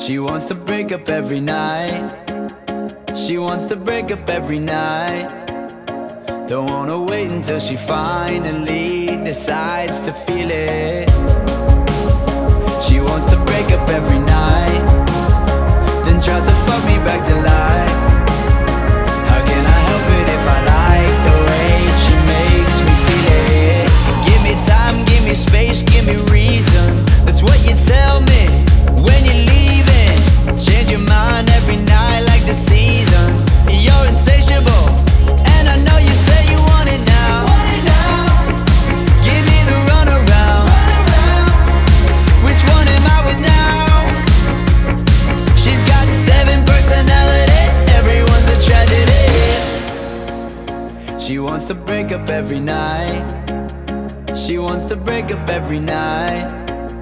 She wants to break up every night. She wants to break up every night. Don't wanna wait until she finally decides to feel it. She wants to break up every night, then tries to fuck me back to life. How can I help it if I like the way she makes me feel it? Give me time, give me space, give me reason. That's what you tell me when you're leaving. Change your mind every night like the seasons. You're insatiable, and I know you say you want it now. Give me the runaround. Which one am I with now? She's got 7 personalities, everyone's a tragedy. She wants to break up every night. She wants to break up every night.